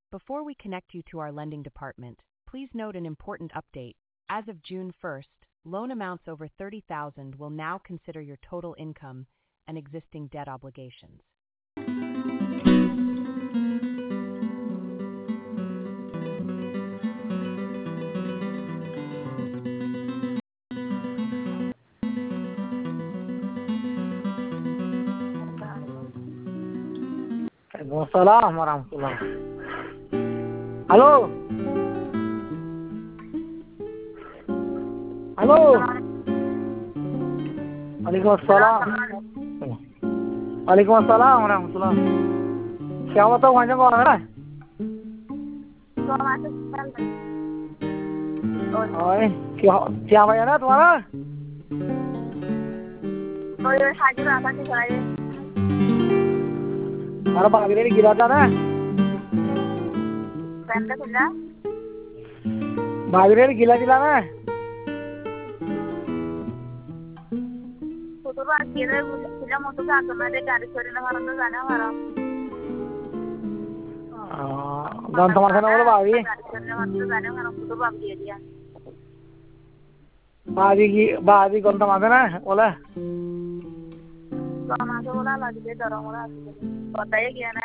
Before we connect you to our lending department, please note an important update. As of June 1st, loan amounts over $30,000 will now consider your total income and existing debt obligations. Waalaikumsalam warahmatullah. Halo. Halo. Waalaikumsalam. Waalaikumsalam warahmatullah. Siapa tahu macam kau orang? Oi, siapa ya nak तुम्हारा? कोई हाजिर आता नहीं सारे हमारा बागरे ने गिरा था ना पैंटा खुला बागरे ने गिला दिला ना फोटो बात किए थे खुला मोटो का तो मैं गाड़ी छोड़ने हमारा तो जाना हमारा गांव तुम्हारे ना बोलो बागी गाड़ी छोड़ने हमारा तो जाना हमारा फोटो बात दिया दिया बागी गांव तुम्हारे ना बोला तो हमारा बोला लग गया डरा मोरा बताइए क्या ना